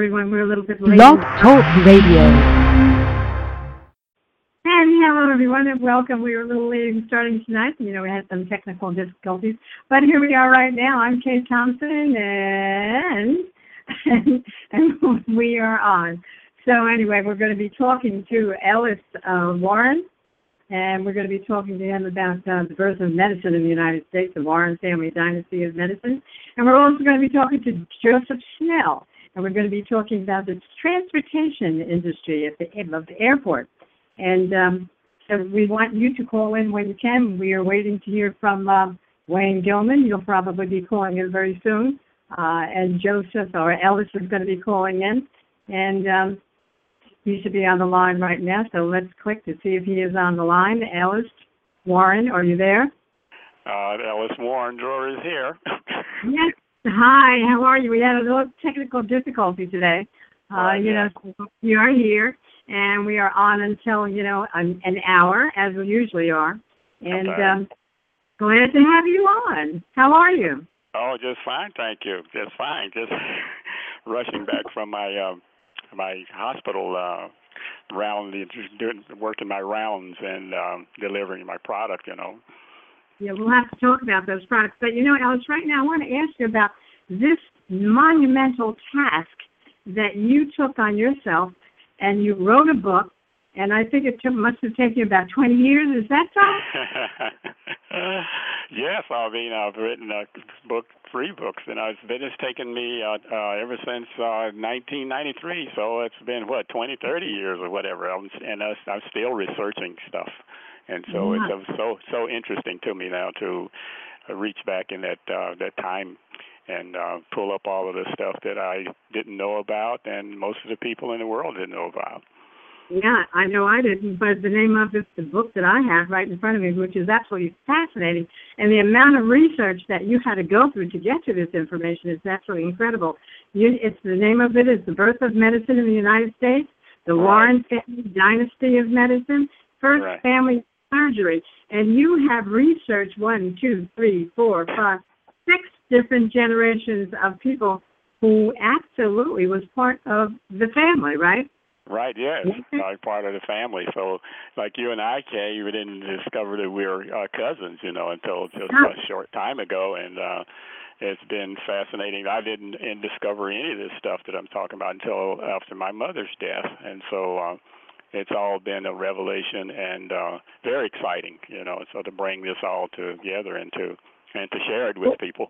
everyone. We're a little bit late. Blog Talk Radio. And hello, everyone, and welcome. We were a little late in starting tonight. You know, we had some technical difficulties. But here we are right now. I'm Kate Thompson, and we are on. So anyway, we're going to be talking to Ellis Warren, and we're going to be talking to him about the birth of medicine in the United States, the Warren family dynasty of medicine. And we're also going to be talking to Joseph Schnell, and we're going to be talking about the transportation industry of the airport. And so we want you to call in when you can. We are waiting to hear from Wayne Gilman. You'll probably be calling in very soon. And Joseph or Ellis is going to be calling in. And he should be on the line right now. So let's click to see if he is on the line. Ellis Warren, are you there? Ellis Warren Drawer is here. Yes. Hi, how are you? We had a little technical difficulty today. You are here, and we are on until, an hour, as we usually are. And glad to have you on. How are you? Oh, just fine, thank you. Just fine. Just rushing back from my hospital round, working my rounds and delivering my product, Yeah, we'll have to talk about those products. But, Ellis, right now I want to ask you about this monumental task that you took on yourself, and you wrote a book, and I think it must have taken you about 20 years. Is that so? Yes, I've written three books, and it's taken me ever since 1993, so it's been, 20, 30 years or whatever, and I'm still researching stuff. And so it's so interesting to me now to reach back in that time and pull up all of the stuff that I didn't know about, and most of the people in the world didn't know about. Yeah, I know I didn't, but the name of the book that I have right in front of me, which is absolutely fascinating, and the amount of research that you had to go through to get to this information is absolutely incredible. The name of it is The Birth of Medicine in the United States, the Warren Family Dynasty of Medicine, First Family Surgery, and you have researched 1, 2, 3, 4, 5, 6 different generations of people who absolutely was part of the family, right? Right, yes. I'm part of the family. So, like you and I, Kay, we didn't discover that we were cousins, until just a short time ago, and it's been fascinating. I didn't discover any of this stuff that I'm talking about until after my mother's death, and so it's all been a revelation and very exciting, so to bring this all together and to share it with people.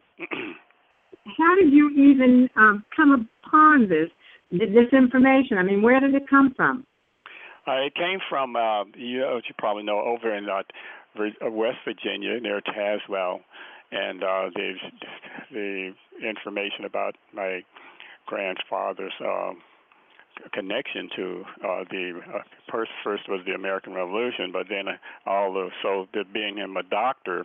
How did you even come upon this information? I mean, where did it come from? It came from, you probably know, over in West Virginia near Tazewell, and the information about my grandfather's connection to first was the American Revolution, but then being a doctor,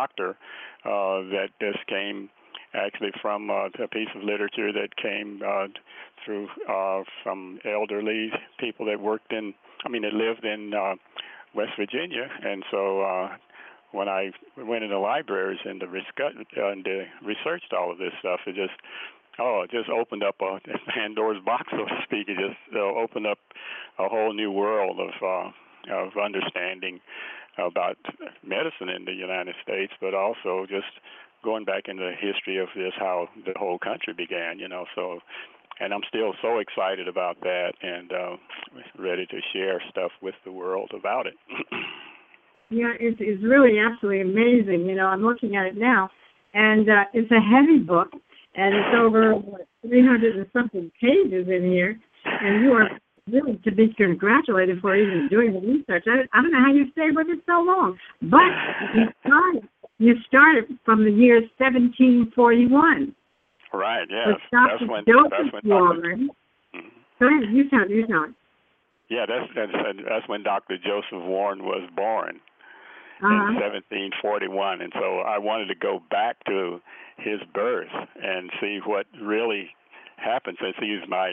that this came actually from a piece of literature that came through some elderly people that lived in West Virginia, and so when I went into libraries and researched all of this stuff, it just opened up a Pandora's box, so to speak. It just opened up a whole new world of understanding about medicine in the United States, but also just going back into the history of this, how the whole country began, so, and I'm still so excited about that and ready to share stuff with the world about it. Yeah, it's really absolutely amazing. I'm looking at it now, and it's a heavy book, and it's over 300 and something pages in here, and you are really to be congratulated for even doing the research. I don't know how you stayed with it so long, but you started from the year 1741. Right, yes. That's when Warren. Go ahead, you tell it. Yeah, that's when Dr. Joseph Warren was born in 1741, and so I wanted to go back to his birth and see what really happened, since he was my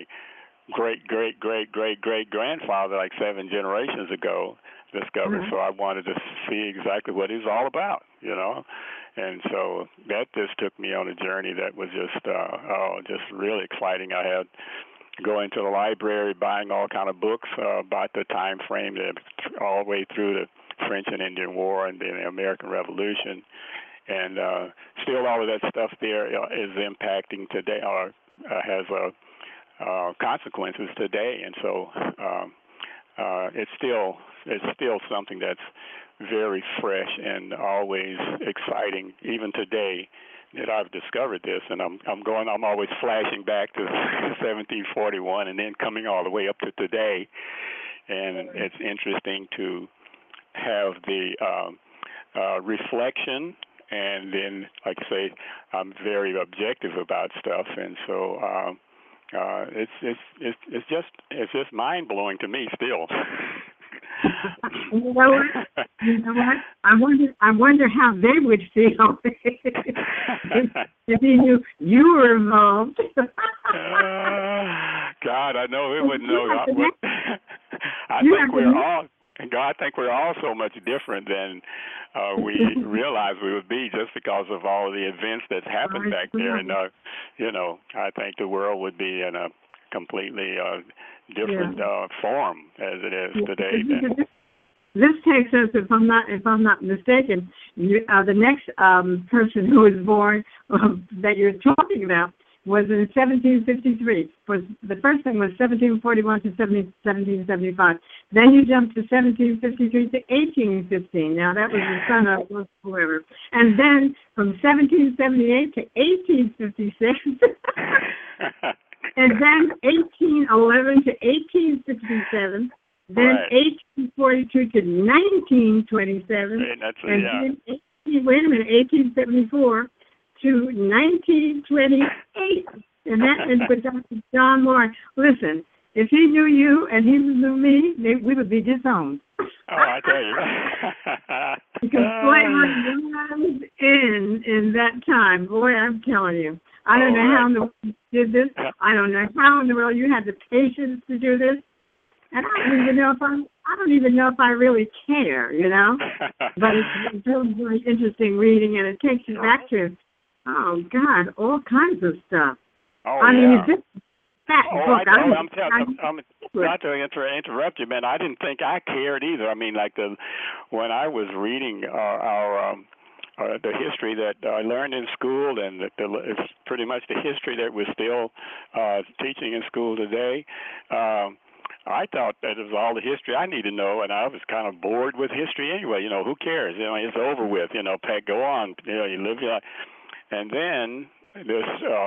great-great-great-great-great-grandfather, like 7 generations ago, discovered. So I wanted to see exactly what he was all about, And so that just took me on a journey that was just really exciting. I had going to the library, buying all kind of books about the time frame that all the way through the French and Indian War and then the American Revolution, and still all of that stuff there is impacting today or has consequences today, and so it's still something that's very fresh and always exciting, even today that I've discovered this, and I'm always flashing back to 1741 and then coming all the way up to today, and it's interesting to have the reflection, and then, like I say, I'm very objective about stuff, and so it's just mind blowing to me still. You know what? You know what? I wonder how they would feel if he knew you were involved. God, I know it wouldn't know. I think we're all so much different than we realize we would be just because of all of the events that's happened back there. And I think the world would be in a completely different form as it is today. This takes us, if I'm not mistaken, the next person who was born that you're talking about was in 1753. The first thing was 1741 to 1775. Then you jumped to 1753 to 1815. Now that was the son of whoever. And then from 1778 to 1856. And then 1811 to 1867. Then 1842 to 1927. Then 1874 to 1928. And that is with Dr. John Moore. Listen, if he knew you and he knew me, we would be disowned. Oh, I tell you. Because slavery was in that time. Boy, I'm telling you. I don't know how in the world you did this. I don't know how in the world you had the patience to do this. And I don't even know if I really care, But it's really, really interesting reading, and it takes you back to, oh God, all kinds of stuff. Oh, I mean, this fat book. I'm not to interrupt you, man. I didn't think I cared either. I mean, when I was reading the history that I learned in school, and it's pretty much the history that we're still teaching in school today. I thought that it was all the history I need to know, and I was kind of bored with history anyway. Who cares? It's over with. Pat, go on. You live your life. And then this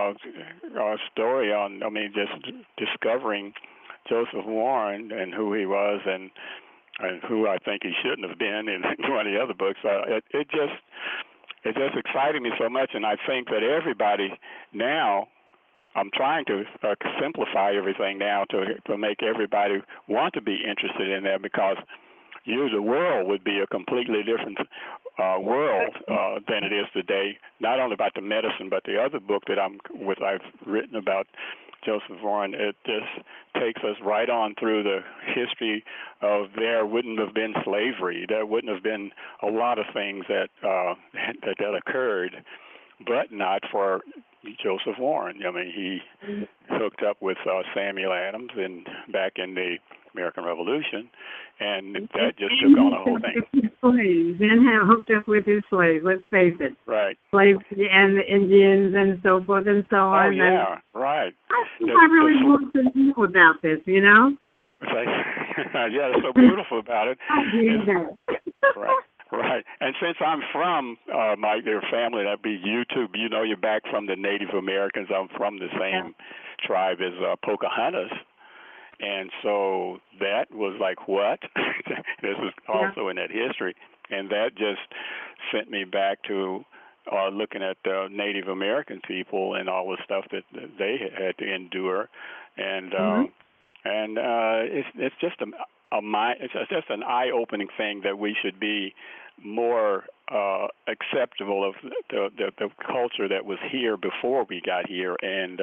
story on, just discovering Joseph Warren and who he was and who I think he shouldn't have been in one of the other books. It just excited me so much, and I think that everybody now, I'm trying to simplify everything now to make everybody want to be interested in that, because the world would be a completely different world than it is today. Not only about the medicine, but the other book that I've written about Joseph Warren. It just takes us right on through the history of there wouldn't have been slavery. There wouldn't have been a lot of things that occurred, but not for Joseph Warren. He hooked up with Samuel Adams back in the American Revolution, and that just took on a whole thing. Slaves, and hooked up with his slaves. Let's face it. Right. Slaves and the Indians and so forth and so on. Oh yeah, right. I really want to know about this. Yeah, it's so beautiful about it. Right. And since I'm from their family, that'd be you too. You're back from the Native Americans. I'm from the same tribe as Pocahontas. And so that was like, what? This is also in that history. And that just sent me back to looking at the Native American people and all the stuff that they had to endure. And it's just it's just an eye-opening thing that we should be more acceptable of the culture that was here before we got here, and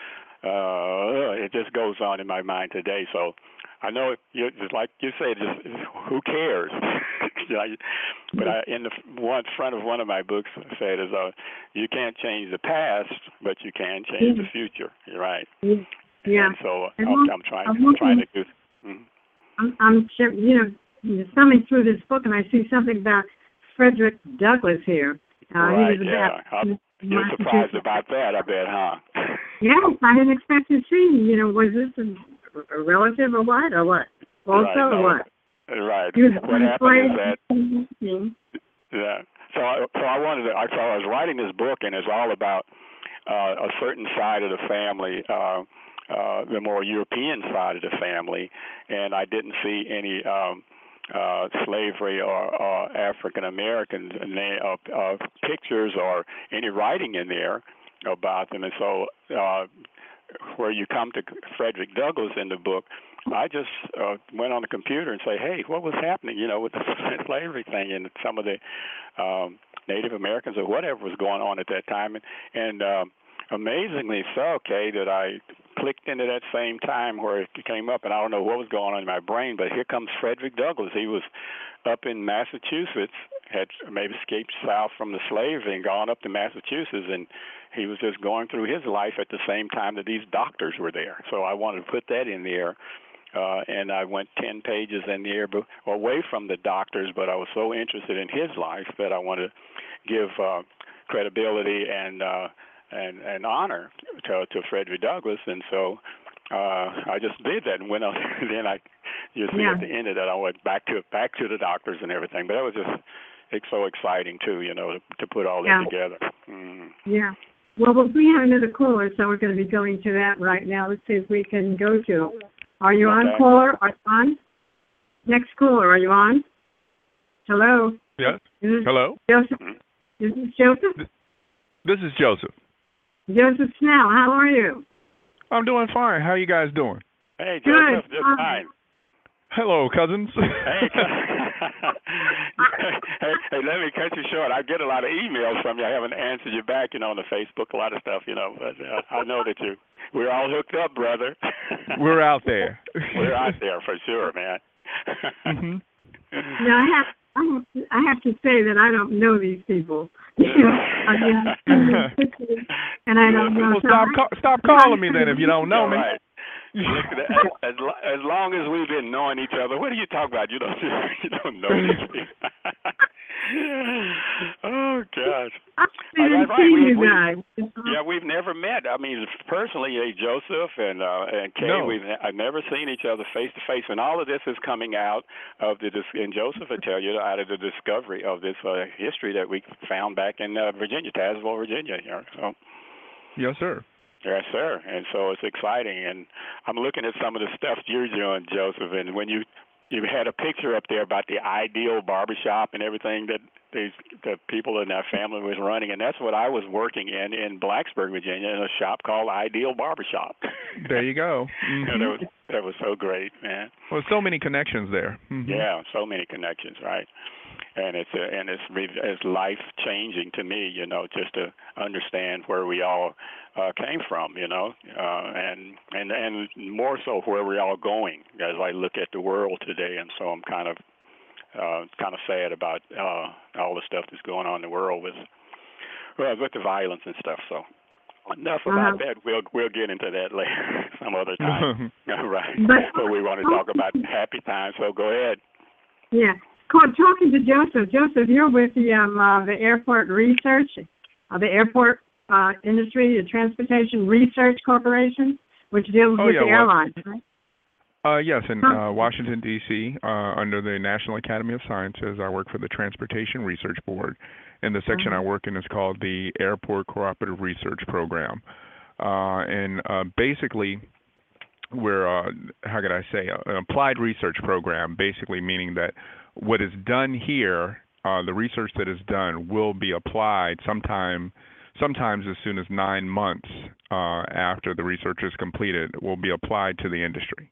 it just goes on in my mind today. So I know, just like you say, who cares? But in the front of one of my books, I said, you can't change the past, but you can change the future. You're right. Yeah. And so And I'm trying to do. Mm-hmm. I'm sure, you're thumbing through this book, and I see something about Frederick Douglass here. Right, He was yeah. You're surprised about that, I bet, huh? Yes, I didn't expect to see. Was this a relative or what? Also, right, or what? Right. He was What happened is that, that. yeah. So I was writing this book, and it's all about a certain side of the family, the more European side of the family, and I didn't see any slavery or African American pictures or any writing in there about them. And so where you come to Frederick Douglass in the book, I just went on the computer and say, hey, what was happening, with the slavery thing and some of the Native Americans or whatever was going on at that time. And amazingly so, Kay, that I clicked into that same time where it came up, and I don't know what was going on in my brain, but here comes Frederick Douglass. He was up in Massachusetts, had maybe escaped south from the slavery and gone up to Massachusetts, and he was just going through his life at the same time that these doctors were there. So I wanted to put that in there. And I went 10 pages in the air away from the doctors, but I was so interested in his life that I wanted to give credibility and honor to Frederick Douglass, and so I just did that and went on. Then you see at the end of that, I went back to the doctors and everything. But that was just so exciting too, to put all that together. Mm. Yeah. Well, we have another caller, so we're going to be going to that right now. Let's see if we can go to. Are you on, caller? Are you on? Next caller, are you on? Hello? Yes. Hello? Joseph? Is this Joseph? This is Joseph. Joseph Snell, how are you? I'm doing fine. How are you guys doing? Hey, Joseph, just fine. Hello, cousins. Hey, hey, let me cut you short. I get a lot of emails from you. I haven't answered you back, on the Facebook, a lot of stuff, but I know that we're all hooked up, brother. We're out there. We're out there for sure, man. Mm-hmm. Now, I have to say that I don't know these people. And I don't know. Well, stop calling me then if you don't know me. Right. As long as we've been knowing each other, what are you talking about? You don't know these people. Oh gosh. We've never met. I mean, personally, Joseph and Kay, no. I've never seen each other face to face, and all of this is coming out of and Joseph will tell you, out of the discovery of this history that we found back in Virginia, Tazewell, Virginia. So. Yes, sir. Yes, sir. And so it's exciting, and I'm looking at some of the stuff you're doing, Joseph, and when you had a picture up there about the Ideal Barbershop and everything that the people in that family was running, and that's what I was working in Blacksburg, Virginia, in a shop called Ideal Barbershop. There you go. Mm-hmm. That was so great, man. Well, so many connections there. Mm-hmm. Yeah, so many connections, right? And it's life changing to me, just to understand where we all came from, and more so where we're all going as I look at the world today. And so I'm kind of sad about all the stuff that's going on in the world with the violence and stuff. So enough about that. We'll get into that later some other time. Right. But we want to talk about happy times. So go ahead. Yeah. Talking to Joseph. Joseph, you're with the Airport Research, the Airport Industry and Transportation Research Corporation, which deals with the airlines, right? Yes, in Washington, D.C., under the National Academy of Sciences. I work for the Transportation Research Board, and the section I work in is called the Airport Cooperative Research Program. And basically, we're, how could I say, an applied research program, basically meaning that what is done here, the research that is done will be applied sometimes as soon as 9 months after the research is completed, will be applied to the industry.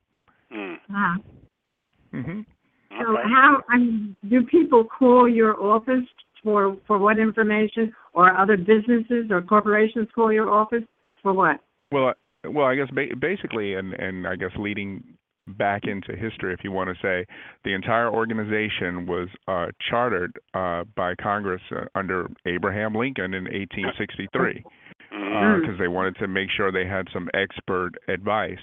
Mm-hmm. So how do people call your office for what information, or other businesses or corporations call your office for what? Well, I guess basically, and I guess leading back into history, if you want to say, the entire organization was chartered by Congress under Abraham Lincoln in 1863. because they wanted to make sure they had some expert advice,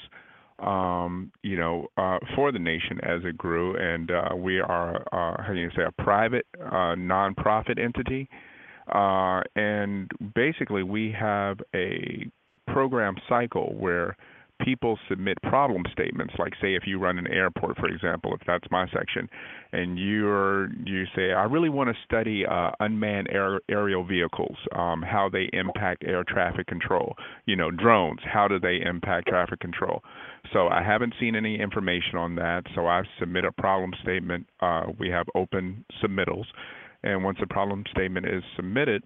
for the nation as it grew. And we are, how do you say, a private nonprofit entity. And basically, we have a program cycle where people submit problem statements. Like, say, if you run an airport, for example, if that's my section, and you say, I really want to study unmanned aerial vehicles, how they impact air traffic control. Drones, how do they impact traffic control? So I haven't seen any information on that. So I submit a problem statement. We have open submittals. And once a problem statement is submitted,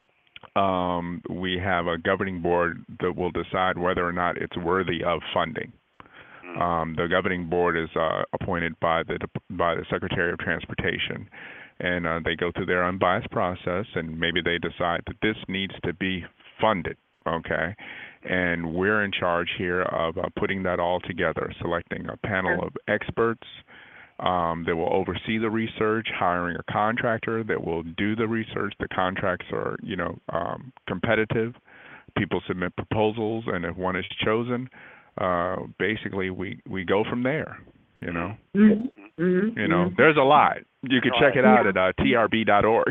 we have a governing board that will decide whether or not it's worthy of funding. The governing board is appointed by the Secretary of Transportation, and they go through their unbiased process, and maybe they decide that this needs to be funded. Okay, and we're in charge here of putting that all together, selecting a panel of experts that will oversee the research, hiring a contractor that will do the research. The contracts are, competitive. People submit proposals, and if one is chosen, basically we go from there. There's a lot. You can check it out at trb.org.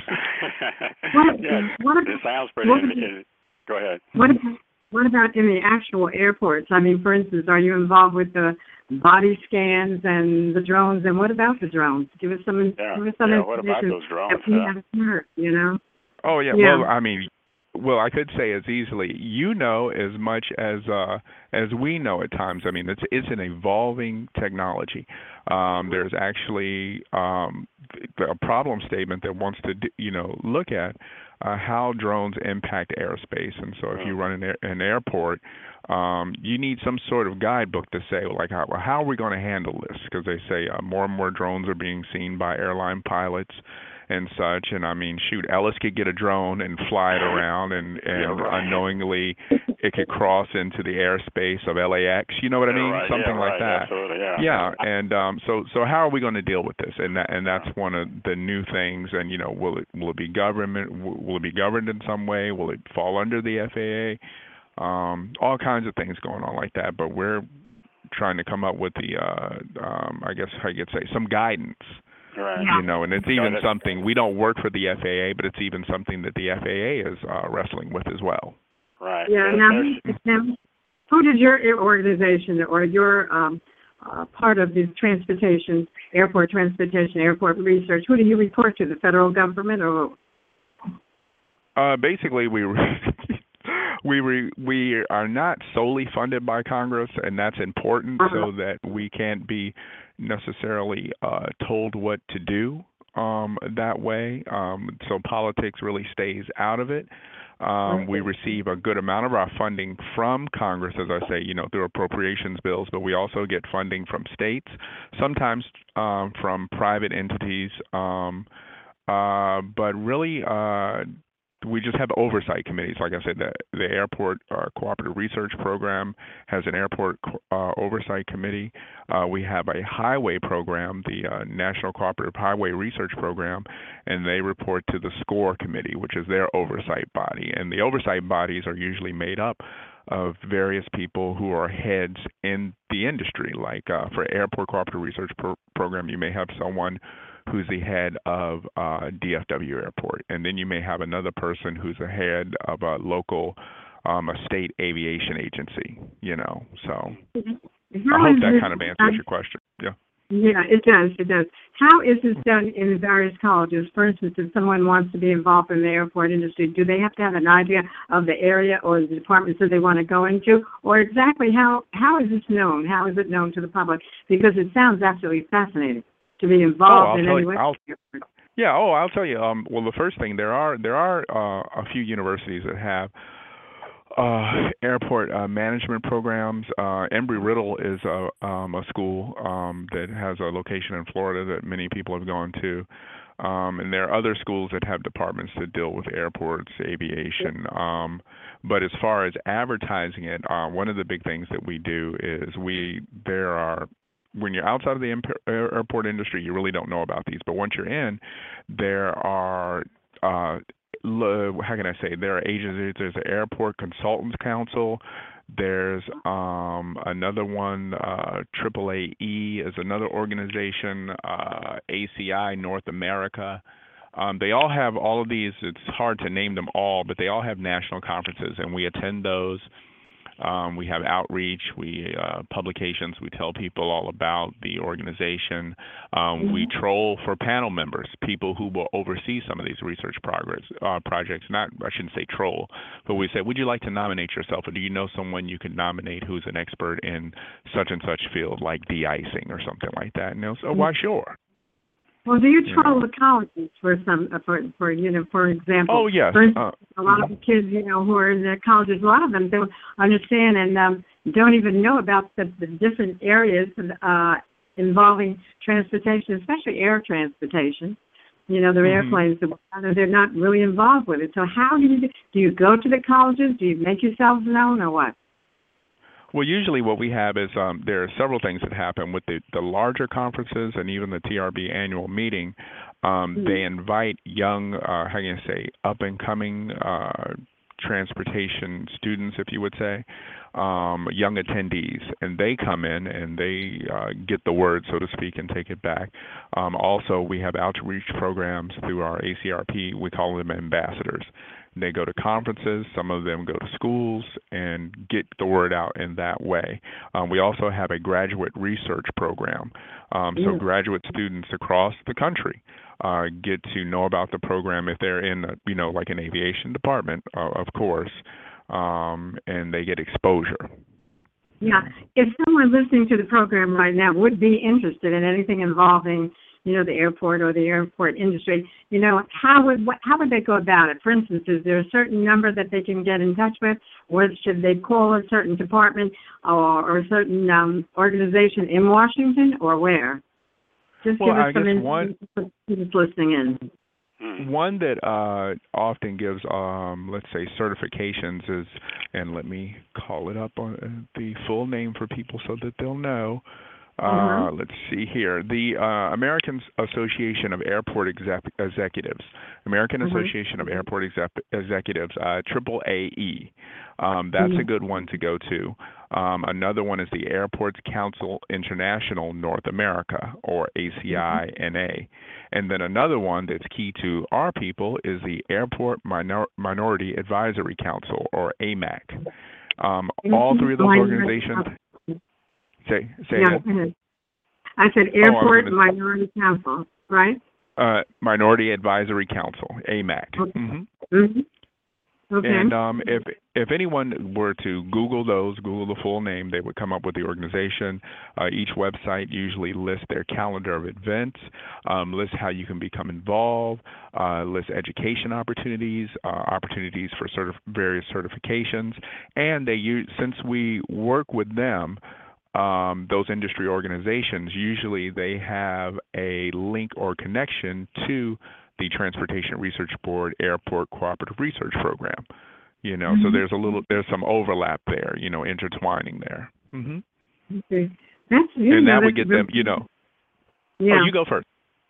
It sounds pretty. Go ahead. What about in the actual airports? I mean, for instance, are you involved with the body scans and the drones? And what about the drones? Give us some information. What about those drones? That we haven't heard, Oh, yeah. Well, I could say as easily, as much as we know at times. I mean, it's an evolving technology. There's actually a problem statement that wants to, look at how drones impact airspace. And so if you run an airport, you need some sort of guidebook to say, like, how are we going to handle this? Because they say more and more drones are being seen by airline pilots and such. And I mean, shoot, Ellis could get a drone and fly it around, and unknowingly it could cross into the airspace of LAX. You know what I mean? Something like that. Absolutely, And so how are we going to deal with this? And that's one of the new things. And will it be Will it be governed in some way? Will it fall under the FAA? All kinds of things going on like that. But we're trying to come up with the I guess how you could say, some guidance. Right. And it's even something, we don't work for the FAA, but it's even something that the FAA is wrestling with as well. Right. Yeah. Now, who did your organization or your part of the airport transportation, airport research, who do you report to, the federal government or? Basically, we are not solely funded by Congress, and that's important so that we can't be necessarily told what to do that way. So politics really stays out of it. We receive a good amount of our funding from Congress, as I say, through appropriations bills, but we also get funding from states, sometimes from private entities, but really we just have oversight committees. Like I said, the Airport Cooperative Research Program has an airport oversight committee. We have a highway program, the National Cooperative Highway Research Program, and they report to the SCORE committee, which is their oversight body. And the oversight bodies are usually made up of various people who are heads in the industry. Like for Airport Cooperative Research Program, you may have someone who's the head of DFW Airport, and then you may have another person who's the head of a local, a state aviation agency. So I hope that kind of answers your question. Yeah. Yeah, it does. It does. How is this done in various colleges? For instance, if someone wants to be involved in the airport industry, do they have to have an idea of the area or the departments that they want to go into? Or exactly how is this known? How is it known to the public? Because it sounds absolutely fascinating to be involved in any way. I'll tell you. Well, the first thing, there are a few universities that have airport management programs. Embry-Riddle is a school that has a location in Florida that many people have gone to. And there are other schools that have departments that deal with airports, aviation. But as far as advertising it, one of the big things that we do is when you're outside of the airport industry, you really don't know about these. But once you're in, there are how can I say? There are agencies. There's the Airport Consultants Council. There's another one, AAAE is another organization, ACI North America. They all have all of these. It's hard to name them all, but they all have national conferences, and we attend those. We have outreach, publications. We tell people all about the organization. We troll for panel members, people who will oversee some of these research projects. I shouldn't say troll, but we say, would you like to nominate yourself, or do you know someone you can nominate who's an expert in such and such field, like de-icing or something like that? And they'll say, why, sure. Well, do you troll the colleges for example? Oh, yes. For instance, a lot of the kids, who are in the colleges, a lot of them don't understand and don't even know about the different areas involving transportation, especially air transportation. The airplanes, they're not really involved with it. So how do you go to the colleges? Do you make yourselves known or what? Well, usually what we have is there are several things that happen with the larger conferences and even the TRB annual meeting. They invite young, up-and-coming transportation students, if you would say, young attendees, and they come in and they get the word, so to speak, and take it back. Also, we have outreach programs through our ACRP. We call them ambassadors. They go to conferences, some of them go to schools, and get the word out in that way. We also have a graduate research program. So graduate students across the country get to know about the program if they're in, like an aviation department, of course, and they get exposure. Yeah. If someone listening to the program right now would be interested in anything involving the airport or the airport industry, how would they go about it? For instance, is there a certain number that they can get in touch with, or should they call a certain department or a certain organization in Washington, or where? Just give us some information for students listening in. One that often gives, let's say, certifications is, and let me call it up on the full name for people so that they'll know. Let's see here. The American Association of Airport Executives, American Association of Airport Executives, AAAE. That's a good one to go to. Another one is the Airports Council International North America, or ACI-NA. And then another one that's key to our people is the Airport Minority Advisory Council, or AMAC. All three of those organizations... Say again. I said Airport Minority Council, right? Minority Advisory Council, AMAC. Okay. Okay. And if anyone were to Google the full name, they would come up with the organization. Each website usually lists their calendar of events, lists how you can become involved, lists education opportunities, opportunities for various certifications, and since we work with them. Those industry organizations, usually they have a link or connection to the Transportation Research Board Airport Cooperative Research Program. So there's some overlap there, intertwining there. Okay. And that would get them, Yeah. Oh, you go first.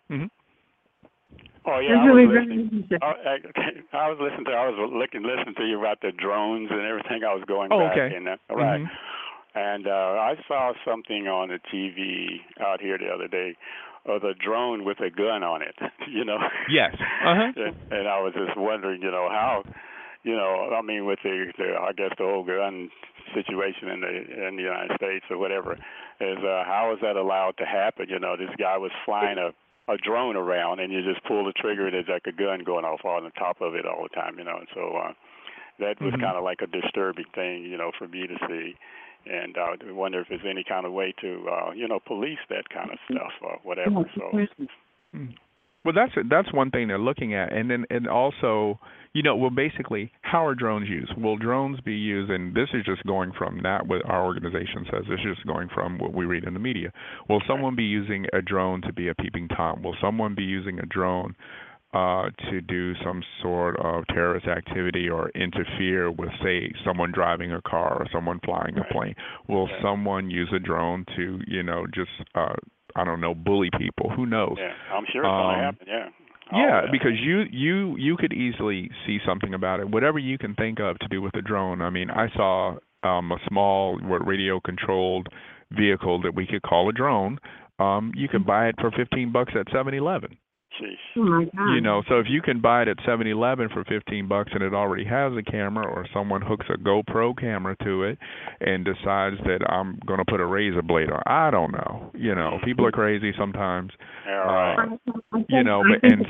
Oh yeah, I was listening to you about the drones and everything. I was going back and right. And I saw something on the TV out here the other day of a drone with a gun on it, Yes. And I was just wondering, how, with the whole gun situation in the United States or whatever, is how is that allowed to happen? This guy was flying a drone around, and you just pull the trigger, and there's like a gun going off on the top of it all the time, and so that was kind of like a disturbing thing, for me to see. And I wonder if there's any kind of way to, police that kind of stuff or whatever. So, well, that's one thing they're looking at, and also, basically, how are drones used? Will drones be used? And this is just going from not what our organization says. This is just going from what we read in the media. Will someone be using a drone to be a peeping Tom? Will someone be using a drone to do some sort of terrorist activity or interfere with, say, someone driving a car or someone flying a plane? Will someone use a drone to, bully people? Who knows? Yeah, I'm sure it's going to happen, Yeah, that. because you could easily see something about it. Whatever you can think of to do with a drone. I mean, I saw a small radio controlled vehicle that we could call a drone. You could buy it for $15 at 7-Eleven. Jeez. Oh my God. You know, so if you can buy it at 7-Eleven for $15 and it already has a camera, or someone hooks a GoPro camera to it and decides that I'm going to put a razor blade on, I don't know. You know, people are crazy sometimes. Yeah, right. You know,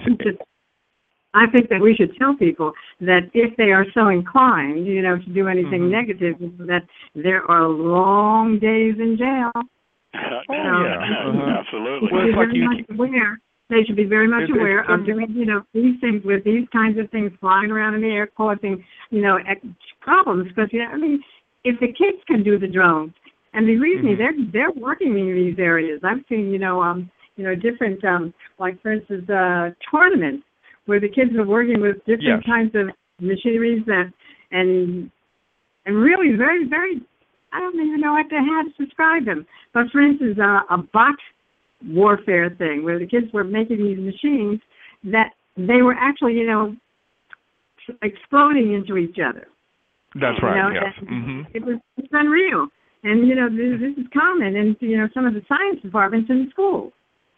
I think that we should tell people that if they are so inclined, you know, to do anything negative, that there are long days in jail. Absolutely. Well, it's like they should be very much aware of doing, you know, these things with these kinds of things flying around in the air, causing, you know, problems. Because, you know, I mean, if the kids can do the drones, and believe me, they're working in these areas. I've seen, you know, different, like for instance, tournaments where the kids are working with different kinds of machineries and really very, very, I don't even know how to describe them. But for instance, a bot warfare thing where the kids were making these machines that they were actually, you know, exploding into each other. That's right. You know, Yes. It's unreal, and you know this is common in, you know, some of the science departments in schools.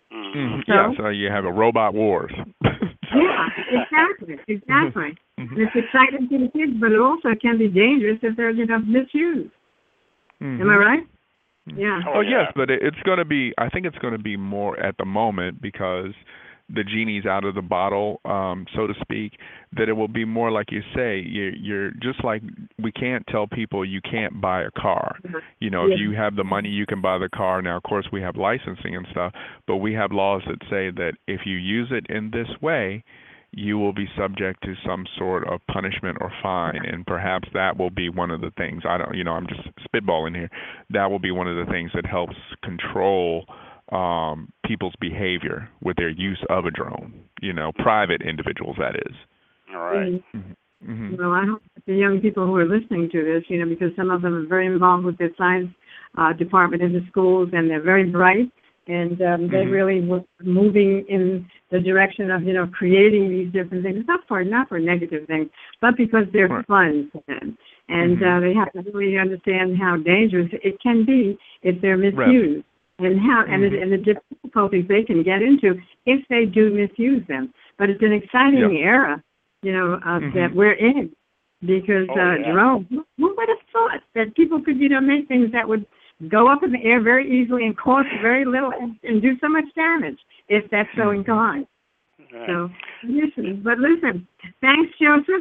So you have a robot wars. Yeah, exactly. And it's exciting to the kids, but it also can be dangerous if they're, you know, misused. Am I right? Yeah. Oh, yes, but it's going to be, I think it's going to be more at the moment because the genie's out of the bottle, so to speak, that it will be more like you say, you're just like we can't tell people you can't buy a car. You know, if you have the money, you can buy the car. Now, of course, we have licensing and stuff, but we have laws that say that if you use it in this way, you will be subject to some sort of punishment or fine, and perhaps that will be one of the things. I don't, you know, I'm just spitballing here. That will be one of the things that helps control people's behavior with their use of a drone. You know, private individuals, that is. All right. Well, I hope the young people who are listening to this, you know, because some of them are very involved with the science department in the schools, and they're very bright. And they really were moving in the direction of, you know, creating these different things, not for negative things, but because they're fun for them. And they have to really understand how dangerous it can be if they're misused, and how and the difficulties they can get into if they do misuse them. But it's an exciting era, you know, that we're in, because drones. Who would have thought that people could, you know, make things that would go up in the air very easily and cost very little and do so much damage if that's so inclined. So listen, thanks, Joseph.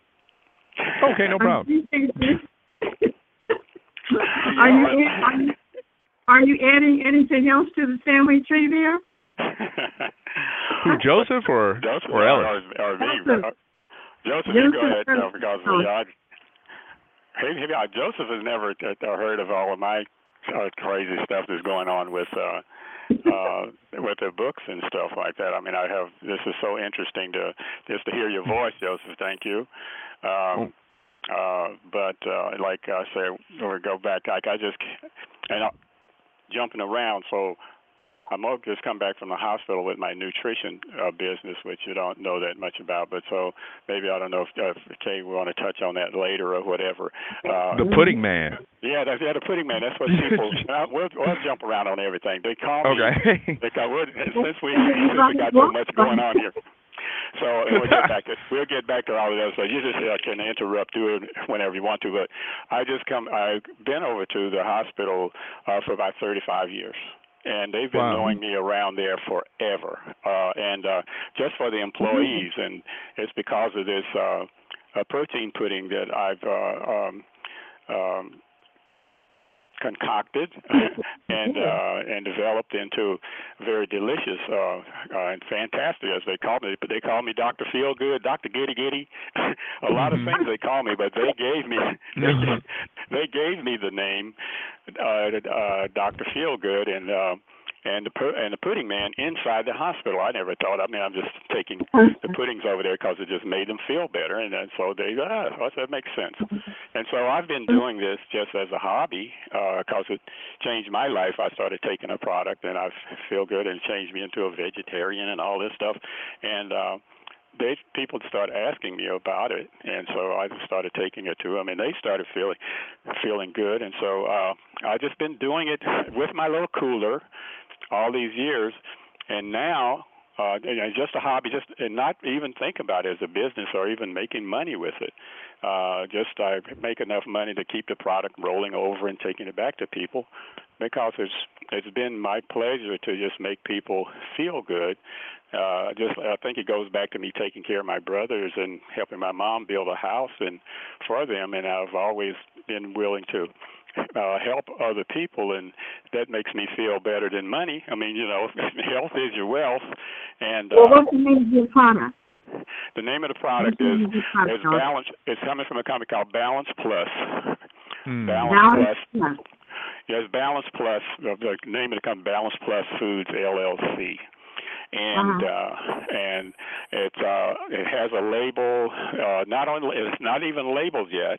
Okay, no problem. Are you adding anything else to the family tree there? Who, Joseph or Ellis? Or me. Joseph, you go ahead, because Joseph has never heard of all of my crazy stuff that's going on with the books and stuff like that. I mean, this is so interesting to hear your voice, Joseph. Thank you. But like I said, we'll go back. Like I'm jumping around, so I'm just come back from the hospital with my nutrition business, which you don't know that much about. But so maybe I don't know if Kay we want to touch on that later or whatever. The Pudding Man. Yeah, the Pudding Man. That's what people. We'll jump around on everything. They call me. Okay. Since we got so much going on here. So we'll get back to all of that. So you just can interrupt whenever you want to. But I've been over to the hospital for about 35 years. And they've been knowing me around there forever. And just for the employees, and it's because of this protein pudding that I've concocted and developed into very delicious and fantastic, as they call me. But they call me Dr. Feel Good, Dr. Giddy Giddy. A lot of things they call me, but they gave me the name Dr. Feel Good, and and the pudding man inside the hospital. I never thought. I mean, I'm just taking the puddings over there because it just made them feel better, and then so they that makes sense. And so I've been doing this just as a hobby because it changed my life. I started taking a product, and I feel good, and it changed me into a vegetarian and all this stuff, and people started asking me about it, and so I just started taking it to them, and they started feeling good, and so I've just been doing it with my little cooler all these years, and now just a hobby, and not even think about it as a business or even making money with it. Just I make enough money to keep the product rolling over and taking it back to people, because it's been my pleasure to just make people feel good. I think it goes back to me taking care of my brothers and helping my mom build a house and for them, and I've always been willing to help other people, and that makes me feel better than money. I mean, health is your wealth. And what's the name of your product? The name of the product is Balance. It's coming from a company called Balance Plus. Balance Plus. Yes, Balance Plus. The name of the company, Balance Plus Foods LLC. And and it has a label. It's not even labeled yet,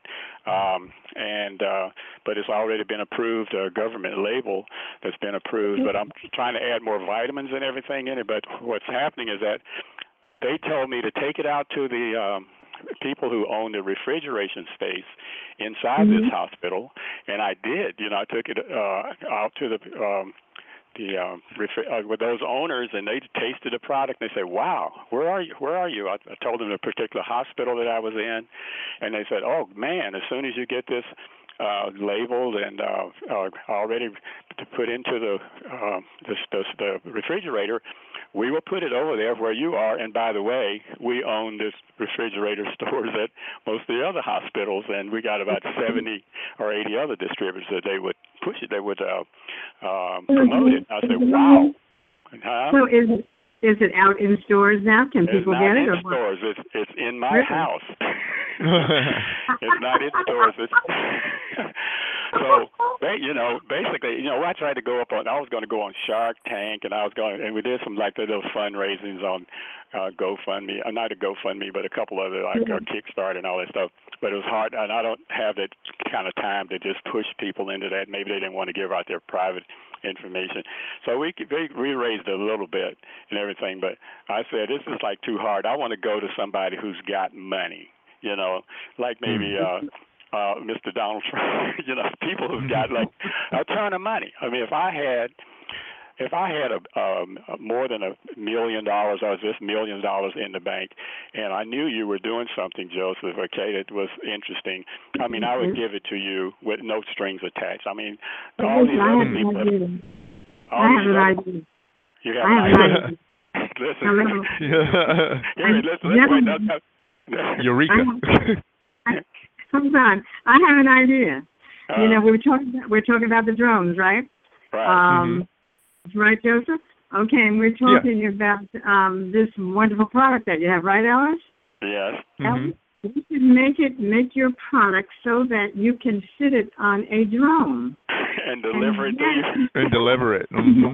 but it's already been approved. A government label that's been approved. But I'm trying to add more vitamins and everything in it. But what's happening is that they told me to take it out to the people who own the refrigeration space inside this hospital, and I did. I took it out to the with those owners, and they tasted the product, and they said, "Wow, where are you?" I told them the particular hospital that I was in, and they said, "Oh man, as soon as you get this labeled and already to put into the refrigerator, we will put it over there where you are. And by the way, we own this refrigerator stores at most of the other hospitals, and we got about 70 or 80 other distributors that they would push it. They would promote it." I said, "Wow." So is it out in stores now? Can people get it? It's not in stores. It's in my house. It's not in stores. So, basically, I tried to go I was going to go on Shark Tank, and we did some little fundraisings on GoFundMe. Not a GoFundMe, but a couple other Kickstarter and all that stuff. But it was hard, and I don't have that kind of time to just push people into that. Maybe they didn't want to give out their private information. So we raised a little bit and everything, but I said, this is too hard. I want to go to somebody who's got money, like maybe Mr. Donald Trump, people who've got a ton of money. I mean, if I had more than $1 million or just millions of dollars in the bank, and I knew you were doing something, Joseph, that was interesting, I mean, I would give it to you with no strings attached. I mean, all these other people. I have an idea. You have an idea. Listen. Listen. Eureka. Hold on. I have an idea. We're talking about the drones, right? Right. Right, Joseph? Okay, and we're talking about this wonderful product that you have, right, Alice? Yes. Alice, you should make your product so that you can sit it on a drone. And deliver it to you. And deliver it.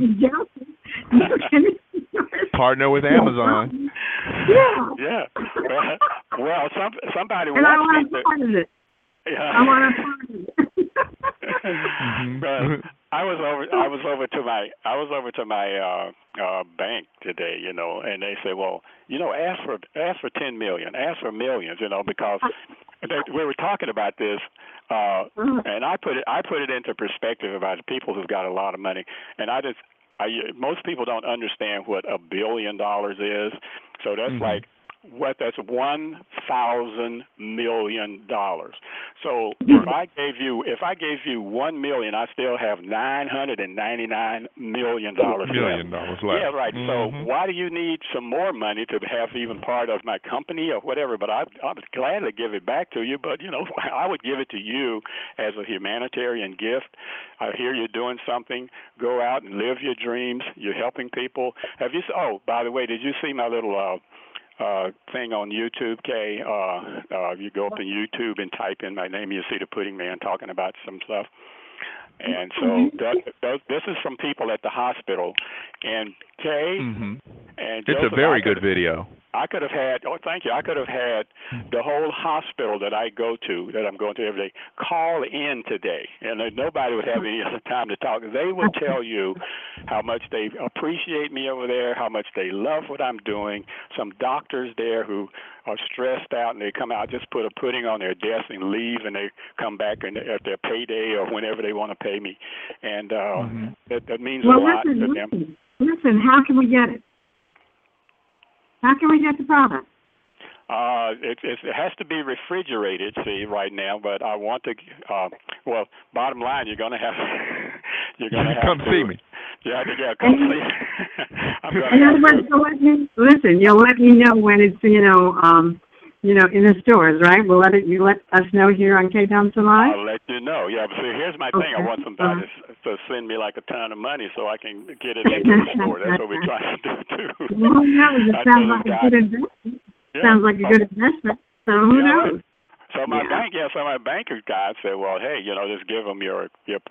Partner with Amazon. Yeah. Well, somebody and I want a part of it. Yeah. I want a part of it. I was over to my bank today, and they said, well, ask for 10 million, ask for millions, because we were talking about this, and I put it into perspective about the people who've got a lot of money, and most people don't understand what $1 billion is, so that's that's $1,000 million. So if I gave you 1 million, I still have $999 million left. Yeah, right. So why do you need some more money to have even part of my company or whatever? But I would gladly give it back to you. But I would give it to you as a humanitarian gift. I hear you're doing something. Go out and live your dreams. You're helping people. Oh, by the way, did you see my little thing on YouTube, Kay? You go up on YouTube and type in my name, you see the Pudding Man talking about some stuff. And so this is from people at the hospital. And Kay and Joseph, it's a very good video. I could have had, thank you. I could have had the whole hospital that I go to, that I'm going to every day, call in today. And nobody would have any other time to talk. They would tell you how much they appreciate me over there, how much they love what I'm doing. Some doctors there who are stressed out, and they come out, just put a pudding on their desk and leave, and they come back at their payday or whenever they want to pay me. And that means a lot to them. Listen, how can we get it? How can we get the product? It has to be refrigerated, see, right now. But I want to. Well, bottom line, you're going to have come to see me. Yeah, come see. I'm going to listen. You'll let me know when it's in the stores, right? You let us know here on K-Town Live? I'll let you know. Yeah, but see, here's my thing. I want somebody to send me like a ton of money so I can get it into the store. That's what we're trying to do too. Well, it sounds like a good investment. Sounds like a good investment. So who knows? So my banker guy said, well, hey, just give them your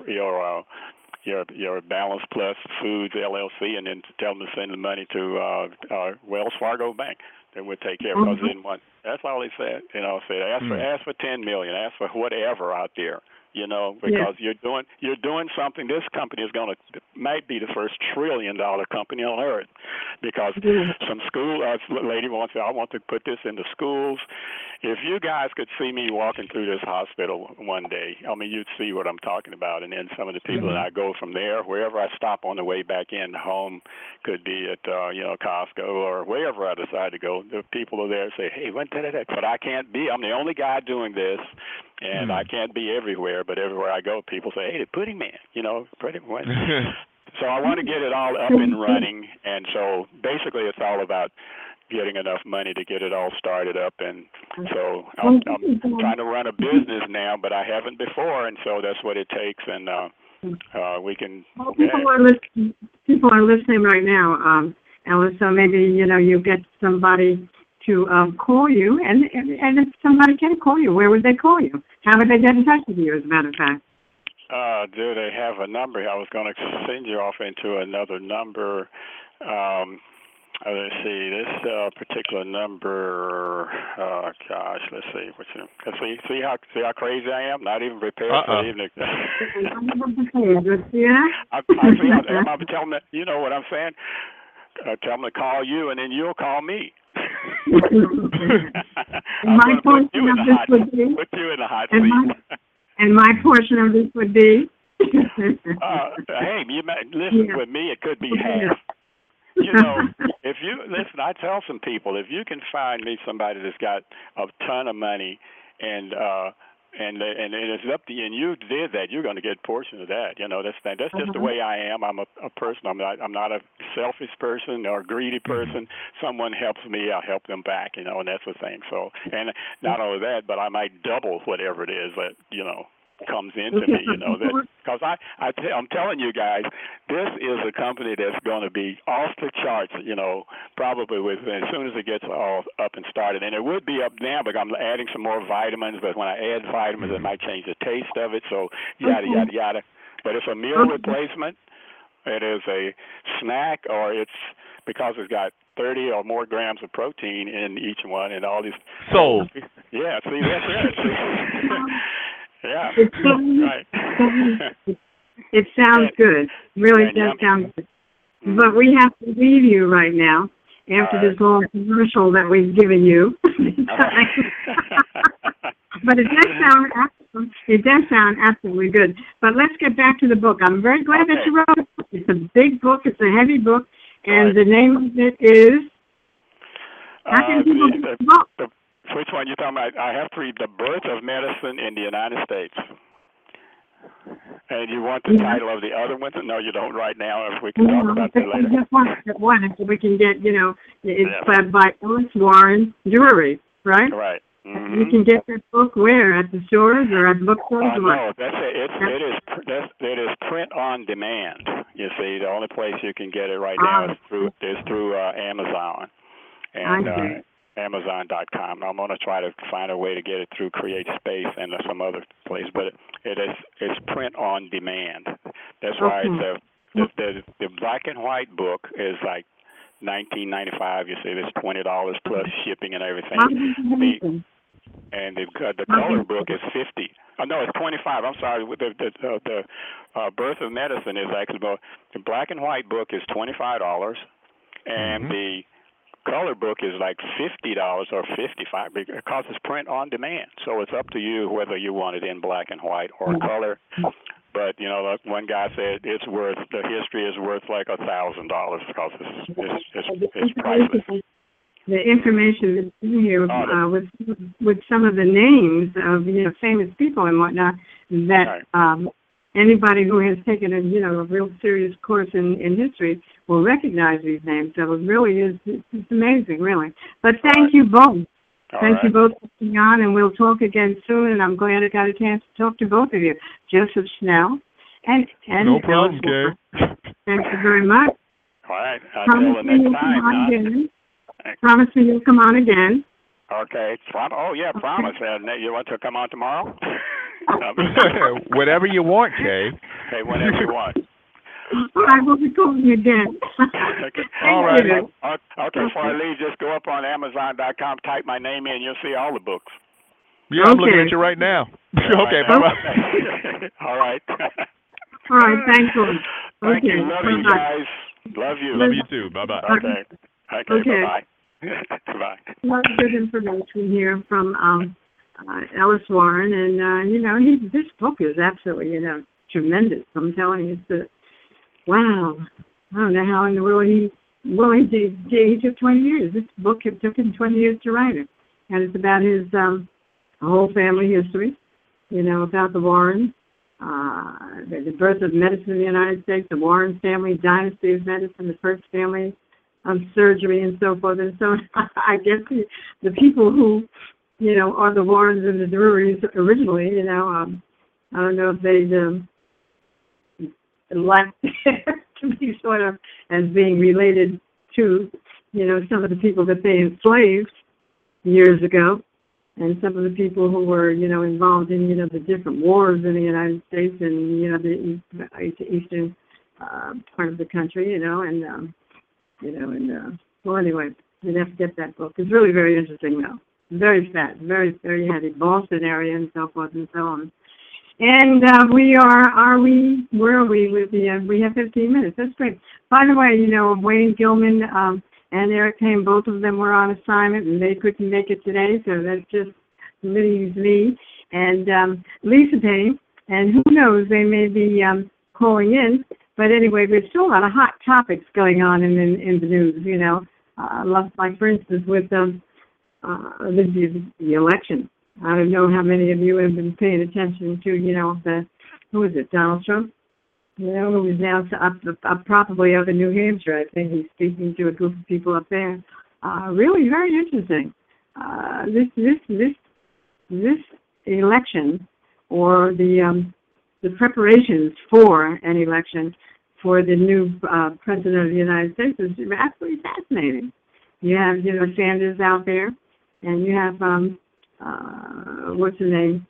Balance Plus Foods LLC, and then tell them to send the money to Wells Fargo Bank. Then we'll take care of it. Because that's all he said. Said ask for $10 million, ask for whatever out there. Because you're doing something. This company might be the first $1 trillion company on earth, because some school lady wants to. I want to put this into schools. If you guys could see me walking through this hospital one day, I mean, you'd see what I'm talking about. And then some of the people that I go from there, wherever I stop on the way back in home, could be at Costco or wherever I decide to go. The people are there and say, hey, but I can't be. I'm the only guy doing this. And I can't be everywhere, but everywhere I go, people say, hey, the pudding man, pretty much. So I want to get it all up and running. And so basically it's all about getting enough money to get it all started up. And so I'm trying to run a business now, but I haven't before. And so that's what it takes. And we can. Well, people are listening right now, Ellis. So maybe, you get somebody to call you, and if somebody can call you, where would they call you? How would they get in touch with you, as a matter of fact? Do they have a number? I was going to send you off into another number. Let's see, this particular number, let's see. See how crazy I am? Not even prepared for even. I'm telling them, you know what I'm saying? Tell them to call you, and then you'll call me. My portion of this would be put you in the hot seat. And my portion of this would be. Hey, listen. With me, it could be half. If you listen, I tell some people, if you can find me somebody that's got a ton of money, and it's up to you, and you did that, you're going to get a portion of that. That's just the way I am. I'm a person. I'm not a selfish person or a greedy person. Someone helps me, I'll help them back. And that's the thing. So, and not only that, but I might double whatever it is that comes into me. Because I'm telling you guys, this is a company that's going to be off the charts. Probably as soon as it gets all up and started, and it would be up now, but I'm adding some more vitamins. But when I add vitamins, it might change the taste of it. So yada yada yada. But it's a meal replacement. It is a snack, or it's because it's got 30 or more grams of protein in each one, and all these. Sold. Yeah. See, that's it. Yeah, right. It sounds good. Really does sound good. But we have to leave you right now after this long commercial that we've given you. But it does sound absolutely good. But let's get back to the book. I'm very glad that you wrote it. It's a big book. It's a heavy book. And the name of it is? How can people get the book? Which one you talking about? I have to read The Birth of Medicine in the United States. And you want the title of the other one? No, you don't right now. If we can talk about that later. I just want one so we can get, it's by Ellis Warren Jewelry, right? Right. Mm-hmm. You can get that book where? At the stores or at bookstores? No, it is print on demand. You see, the only place you can get it right now is through Amazon. And Amazon.com. I'm going to try to find a way to get it through CreateSpace and some other place, but it's print on demand. That's why the black and white book is like $19.95. You see, it's $20 plus shipping and everything. And the color book is $50. Oh no, it's $25. I'm sorry. The Birth of Medicine is actually the black and white book is $25, and the color book is like $50 or $55 because it's print on demand. So it's up to you whether you want it in black and white or color. But like one guy said, the history is worth like $1,000 because it's priceless. The information that's in here with some of the names of famous people and whatnot that anybody who has taken a real serious course in history will recognize these names. So it really is it's amazing, really. But thank you both. Thank you both for being on, and we'll talk again soon. And I'm glad I got a chance to talk to both of you, Joseph Schnell and no problem, Kay. Thank you very much. All right. Until the next time. Promise me you'll come on again. Okay. Oh, yeah, promise. You want to come on tomorrow? Whatever you want, Kay. Okay, whenever you want. I will be calling you again. Okay. All right. Okay, before I leave, just go up on Amazon.com, type my name in, you'll see all the books. Yeah, I'm looking at you right now. Okay, bye-bye. All right. All right, thanks, Lord. Thank you. Love you guys. Love you. Love you too. Bye-bye. Okay, bye-bye. Bye. A lot of good information here from Ellis Warren, and this book is absolutely tremendous. I'm telling you, wow. I don't know how in the world he took 20 years. This book took him 20 years to write it, and it's about his whole family history. About the Warrens, the birth of medicine in the United States, the Warren family, dynasty of medicine, the first family of surgery, and so forth. And so I guess the people who, are the Warrens and the Drurys originally, I don't know if they like to be sort of as being related to, some of the people that they enslaved years ago, and some of the people who were, involved in, the different wars in the United States and, the eastern part of the country, well, anyway, you'd have to get that book. It's really very interesting, though. Very fat, very, very heavy. Boston area and so forth and so on. And where are we with we have 15 minutes. That's great. By the way, Wayne Gilman and Eric Payne, both of them were on assignment, and they couldn't make it today, so that just leaves me and Lisa Payne. And who knows, they may be calling in. But anyway, there's still a lot of hot topics going on in the news, like, for instance, with the election. I don't know how many of you have been paying attention to, who is it, Donald Trump? Who is now up probably up in New Hampshire. I think he's speaking to a group of people up there. Really very interesting. This election, or the preparations for an election for the new president of the United States is absolutely fascinating. You have, Sanders out there, and you have, what's her name?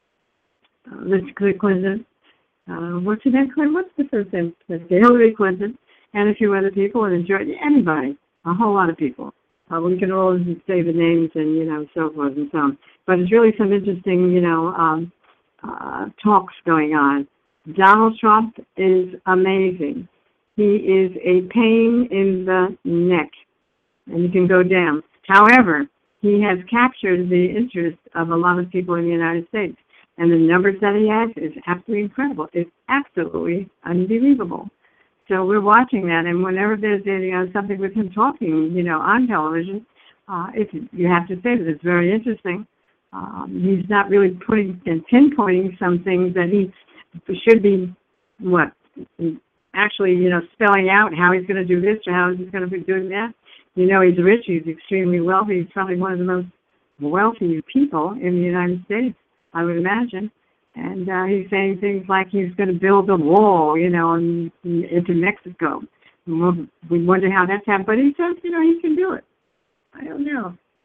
Clinton. What's her name? What's the first name? Hillary Clinton, and a few other people, and anybody, a whole lot of people. We can all say the names and, so forth and so on. But it's really some interesting, talks going on. Donald Trump is amazing. He is a pain in the neck, and you can go down. However, he has captured the interest of a lot of people in the United States, and the numbers that he has is absolutely incredible. It's absolutely unbelievable. So we're watching that, and whenever there's something with him talking, on television, you have to say that it's very interesting. He's not really pinpointing some things that he should be, actually, spelling out how he's going to do this or how he's going to be doing that. He's rich, he's extremely wealthy, he's probably one of the most wealthy people in the United States, I would imagine. And he's saying things like he's going to build a wall, into Mexico. We wonder how that's happened, but he says, he can do it. I don't know.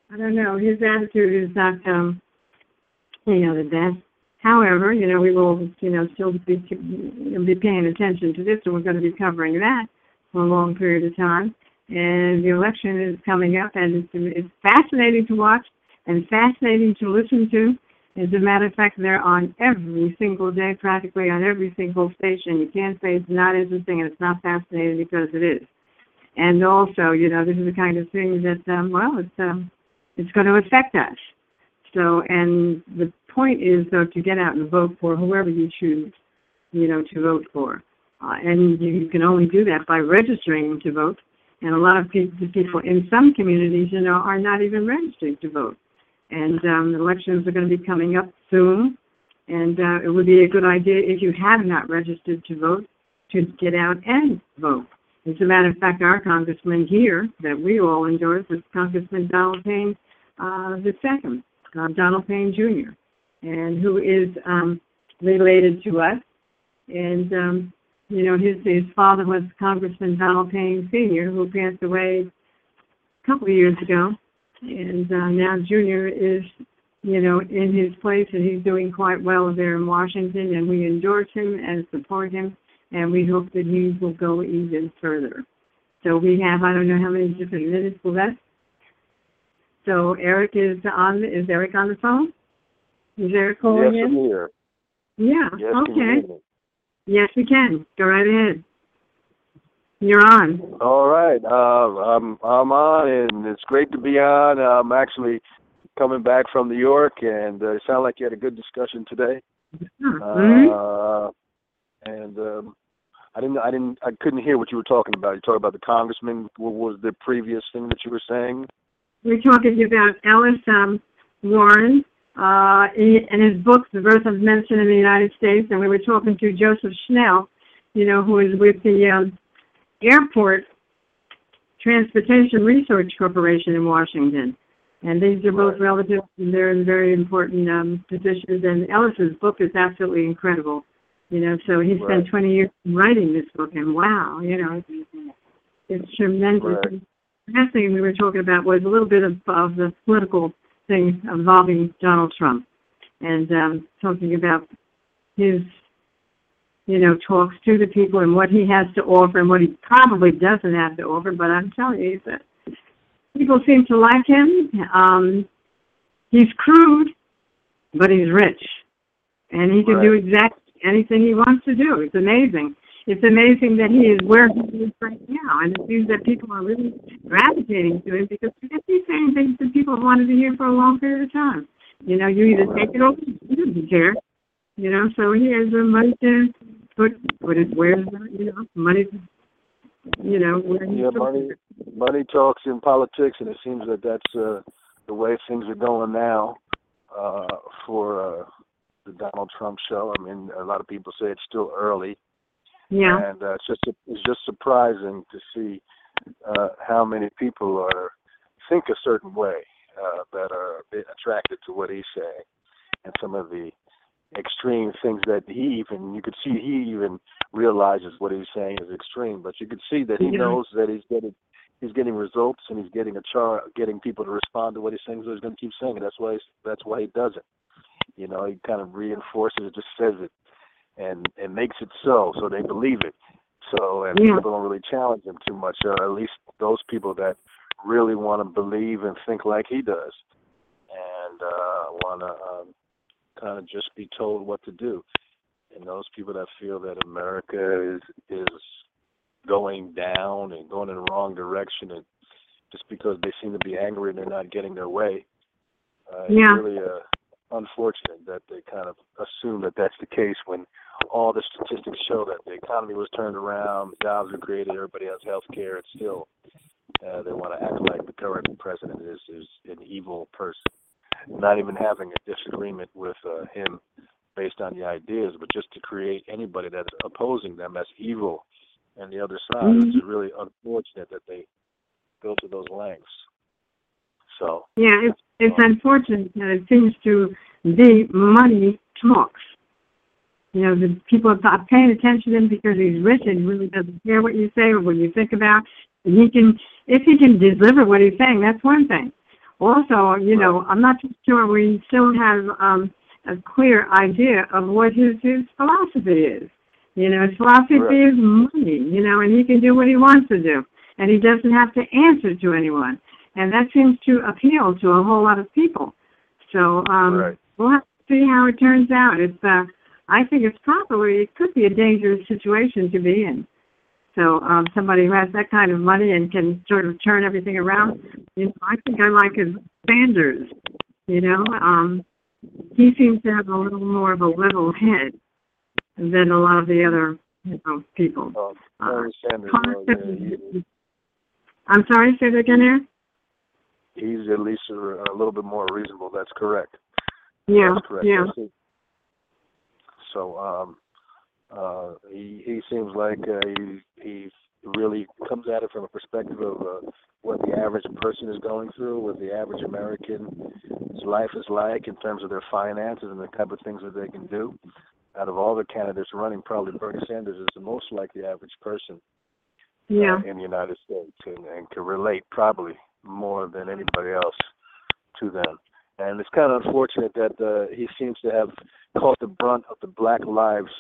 I don't know. His attitude is not, the best. However, we will, still be paying attention to this, and we're going to be covering that for a long period of time. And the election is coming up, and it's fascinating to watch and fascinating to listen to. As a matter of fact, they're on every single day, practically on every single station. You can't say it's not interesting and it's not fascinating, because it is. And also, this is the kind of thing that, it's going to affect us. So, and the point is, though, to get out and vote for whoever you choose, to vote for. And you can only do that by registering to vote. And a lot of people in some communities, are not even registered to vote. And elections are going to be coming up soon. And it would be a good idea, if you have not registered to vote, to get out and vote. As a matter of fact, our congressman here that we all endorse is Congressman Donald Payne II, Donald Payne Jr., and who is related to us. And, his father was Congressman Donald Payne Sr., who passed away a couple of years ago. And now Junior is, in his place, and he's doing quite well there in Washington, and we endorse him and support him, and we hope that he will go even further. So we have, I don't know how many different minutes left. So Eric is Eric on the phone? Is Eric calling in? Yes, I'm here. Yeah, yes, okay. Yes, we can. Go right ahead. You're on. All right. I'm on, and it's great to be on. I'm actually coming back from New York, and it sounded like you had a good discussion today. Mm-hmm. I couldn't hear what you were talking about. You talking about the congressman. What was the previous thing that you were saying? We're talking about Ellis Warren and his book, The Birth of Medicine in the United States, and we were talking to Joseph Schnell, who is with the Airport Transportation Research Corporation in Washington. And these are both relatives, and they're in very important positions. And Ellis's book is absolutely incredible. So he spent 20 years writing this book, and wow, it's tremendous. Right. The last thing we were talking about was a little bit of the political thing involving Donald Trump, and talking about his, talks to the people and what he has to offer and what he probably doesn't have to offer. But I'm telling you that people seem to like him. He's crude, but he's rich, and he can do exactly anything he wants to do. It's amazing. It's amazing that he is where he is right now, and it seems that people are really gravitating to him, because he's saying things that people have wanted to hear for a long period of time. You either take it or you don't care. So he has the money to put his money, where he's money talks in politics, and it seems that that's the way things are going now for the Donald Trump show. I mean, a lot of people say it's still early. Yeah. And it's just surprising to see how many people think a certain way, that are a bit attracted to what he's saying, and some of the extreme things that you could see he even realizes what he's saying is extreme, but you could see that he knows that he's getting results, and he's getting getting people to respond to what he's saying, so he's going to keep saying it. That's why he does it. He kind of reinforces it, just says it, and makes it so they believe it. So, and people don't really challenge him too much, at least those people that really want to believe and think like he does, and want to kind of just be told what to do. And those people that feel that America is going down and going in the wrong direction, and just because they seem to be angry and they're not getting their way, it's really unfortunate that they kind of assume that that's the case, when all the statistics show that the economy was turned around, jobs were created, everybody has health care, and still they want to act like the current president is an evil person. Not even having a disagreement with him based on the ideas, but just to create anybody that's opposing them as evil and the other side. It's really unfortunate that they go to those lengths. So it's unfortunate that it seems to be money talks. The people are paying attention to him because he's rich and really doesn't care what you say or what you think about. And if he can deliver what he's saying, that's one thing. Also, you know, I'm not too sure we still have a clear idea of what his philosophy is. You know, his philosophy is money, you know, and he can do what he wants to do. And he doesn't have to answer to anyone. And that seems to appeal to a whole lot of people. So we'll have to see how it turns out. It's I think it could be a dangerous situation to be in. So somebody who has that kind of money and can sort of turn everything around, you know, I think I like his Sanders, you know. He seems to have a little more of a level head than a lot of the other, you know, people. Sanders, I'm sorry, say that again, Aaron? He's at least a little bit more reasonable. That's correct. Yeah, that's correct. yeah. So he seems like he really comes at it from a perspective of what the average person is going through, what the average American's life is like in terms of their finances and the type of things that they can do. Out of all the candidates running, probably Bernie Sanders is the most like the average person in the United States and can relate probably more than anybody else to them. And it's kind of unfortunate that he seems to have caught the brunt of the Black Lives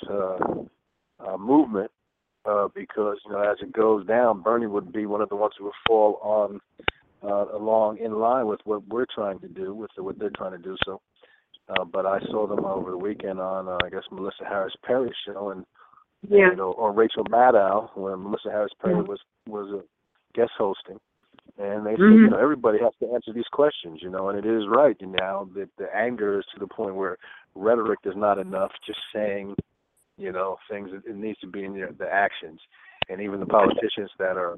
movement because, you know, as it goes down, Bernie would be one of the ones who would fall on along in line with what we're trying to do, with what they're trying to do. So, but I saw them over the weekend on, I guess, Melissa Harris Perry's show, and you know, or Rachel Maddow, where Melissa Harris Perry was guest hosting. And they said, you know, everybody has to answer these questions, you know, and it is right, you know, that the anger is to the point where rhetoric is not enough, just saying, you know, things. It needs to be in the actions. And even the politicians that are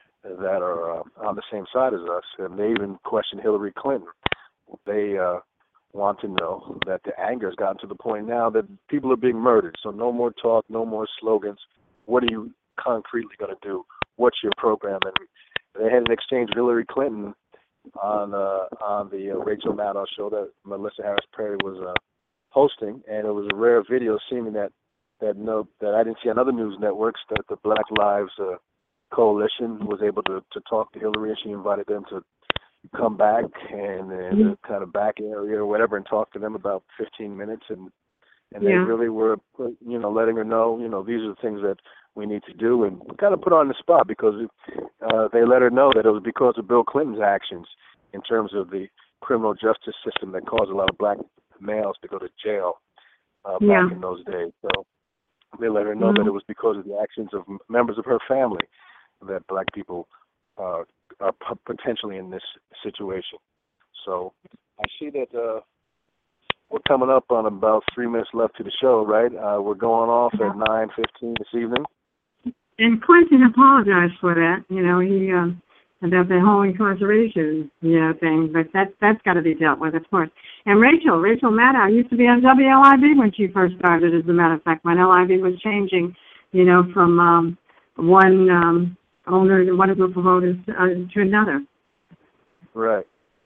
on the same side as us, and they even question Hillary Clinton. They want to know that the anger has gotten to the point now that people are being murdered. So no more talk, no more slogans. What are you concretely going to do? What's your program? And they had an exchange with Hillary Clinton on the Rachel Maddow show that Melissa Harris Perry was hosting, and it was a rare video seeming that I didn't see on other news networks, that the Black Lives Coalition was able to talk to Hillary, and she invited them to come back and the kind of back area or whatever and talk to them about 15 minutes, and they really were, you know, letting her know, you know, these are the things that we need to do, and kind of put her on the spot because they let her know that it was because of Bill Clinton's actions in terms of the criminal justice system that caused a lot of black males to go to jail back in those days. So they let her know that it was because of the actions of members of her family that black people are potentially in this situation. So I see that we're coming up on about 3 minutes left to the show, right? We're going off at 9:15 this evening. And Clinton apologized for that, you know, he about the whole incarceration, you know, thing, but that's got to be dealt with, of course. And Rachel Maddow used to be on WLIV when she first started, as a matter of fact, when LIV was changing, you know, from one owner, one of the promoters to another. Right.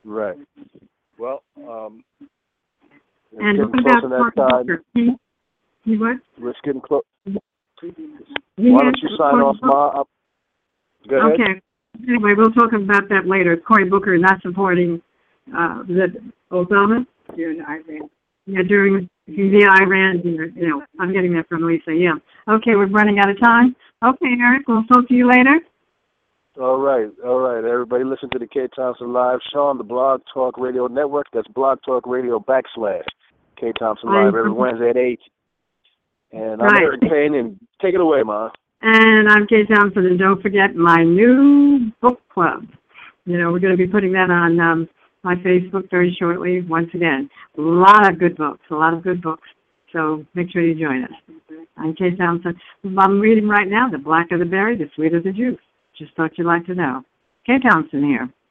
Well, and what about Cory Booker? He what? Let's get close. Why don't you sign off, Ma? Go ahead. Okay. Anyway, we'll talk about that later. Cory Booker not supporting Obama during Iran. Yeah, during the Iran, you know, I'm getting that from Lisa. Yeah. Okay, we're running out of time. Okay, Eric, we'll talk to you later. All right. Everybody listen to the Kay Thompson Live show on the Blog Talk Radio Network. That's Blog Talk Radio / Kay Thompson Live every Wednesday at 8. And I'm Eric Payne, and take it away, Ma. And I'm Kay Thompson, and don't forget my new book club. You know, we're going to be putting that on my Facebook very shortly. Once again, a lot of good books. So make sure you join us. I'm Kay Thompson. I'm reading right now, The Blacker the Berry, the Sweeter the Juice. Just thought you'd like to know. Kay Thompson here.